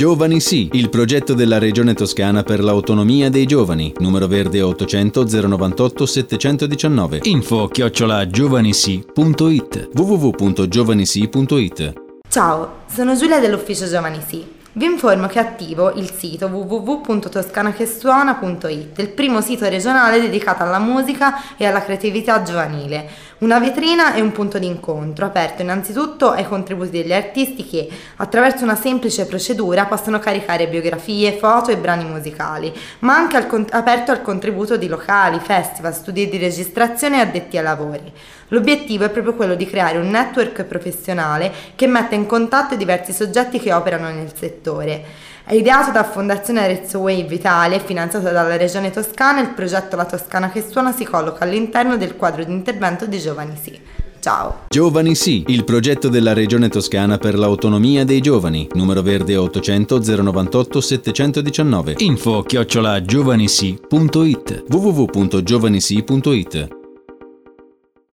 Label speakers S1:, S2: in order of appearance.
S1: Giovani Sì, il progetto della Regione Toscana per l'autonomia dei giovani. Numero verde 800 098 719.
S2: info@giovanisi.it.
S1: www.giovanisi.it.
S3: Ciao, sono Giulia dell'ufficio Giovani Sì. Vi informo che è attivo il sito www.toscanachesuona.it, il primo sito regionale dedicato alla musica e alla creatività giovanile, una vetrina e un punto di incontro aperto innanzitutto ai contributi degli artisti che, attraverso una semplice procedura, possono caricare biografie, foto e brani musicali, ma anche aperto al contributo di locali, festival, studi di registrazione e addetti ai lavori. L'obiettivo è proprio quello di creare un network professionale che metta in contatto i diversi soggetti che operano nel settore. È ideato da Fondazione Arezzo Wave Italia e finanziato dalla Regione Toscana. Il progetto La Toscana che Suona si colloca all'interno del quadro di intervento di Giovani Sì. Ciao!
S1: Giovani Sì, il progetto della Regione Toscana per l'autonomia dei giovani. Numero verde 800 098 719.
S2: info@giovanisi.it.
S1: www.giovanisi.it.